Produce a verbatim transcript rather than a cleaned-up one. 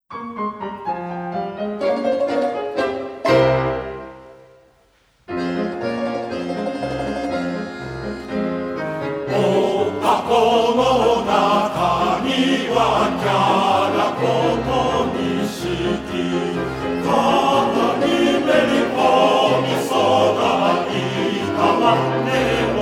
おたこの中にはキャラことにしき肩にめり込みそうないたわね